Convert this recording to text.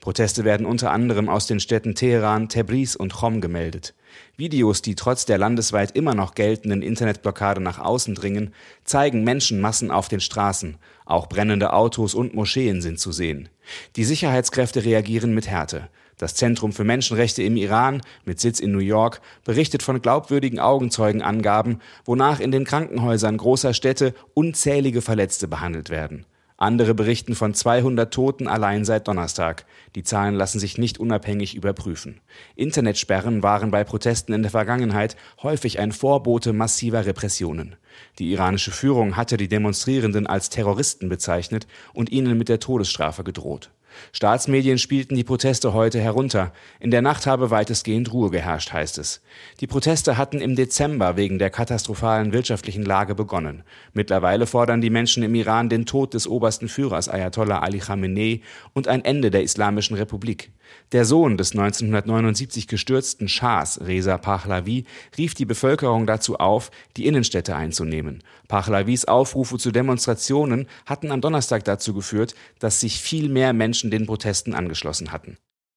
Proteste werden unter anderem aus den Städten Teheran, Tebriz und Chom gemeldet. Videos, die trotz der landesweit immer noch geltenden Internetblockade nach außen dringen, zeigen Menschenmassen auf den Straßen. Auch brennende Autos und Moscheen sind zu sehen. Die Sicherheitskräfte reagieren mit Härte. Das Zentrum für Menschenrechte im Iran, mit Sitz in New York, berichtet von glaubwürdigen Augenzeugenangaben, wonach in den Krankenhäusern großer Städte unzählige Verletzte behandelt werden. Andere berichten von 200 Toten allein seit Donnerstag. Die Zahlen lassen sich nicht unabhängig überprüfen. Internetsperren waren bei Protesten in der Vergangenheit häufig ein Vorbote massiver Repressionen. Die iranische Führung hatte die Demonstrierenden als Terroristen bezeichnet und ihnen mit der Todesstrafe gedroht. Staatsmedien spielten die Proteste heute herunter. In der Nacht habe weitestgehend Ruhe geherrscht, heißt es. Die Proteste hatten im Dezember wegen der katastrophalen wirtschaftlichen Lage begonnen. Mittlerweile fordern die Menschen im Iran den Tod des obersten Führers Ayatollah Ali Khamenei und ein Ende der Islamischen Republik. Der Sohn des 1979 gestürzten Schahs, Reza Pahlavi, rief die Bevölkerung dazu auf, die Innenstädte einzunehmen. Pahlavis Aufrufe zu Demonstrationen hatten am Donnerstag dazu geführt, dass sich viel mehr Menschen den Protesten angeschlossen hatten.